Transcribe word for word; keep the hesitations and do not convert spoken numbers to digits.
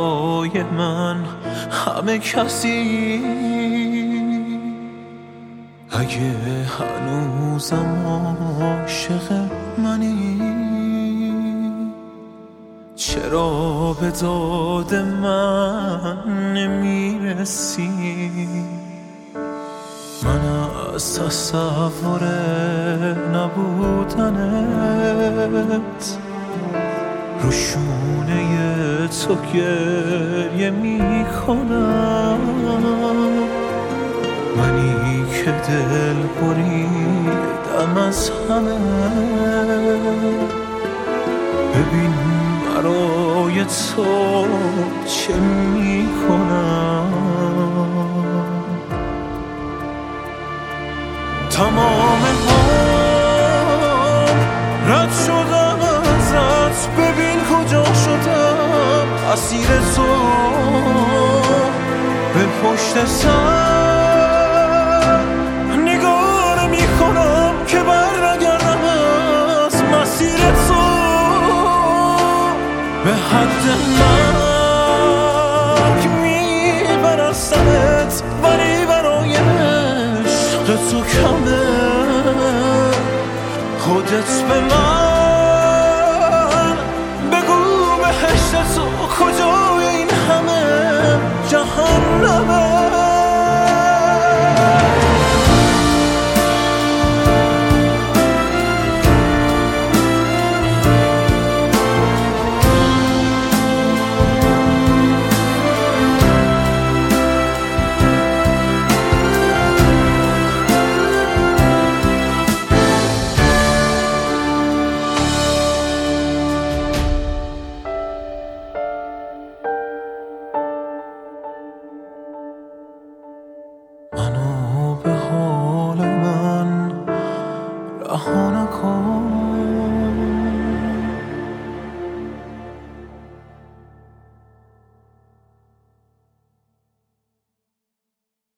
برای من همه کسی. اگه هنوزم عاشق منی چرا به داد من نمیرسی؟ من از تصور نبودنت رو شونه تو گریه میکنم. منی که دل بریدم از همه، ببین برای تو چه میکنم. تمام هم رد شدم ازت، ببین کجا شدم اسیر تو. به پشت سر نگاه نمی کنم که بر نگردم از مسیر تو. به حد مرگ میبرستمت، ولی برای عشق تو کمه. خودت به من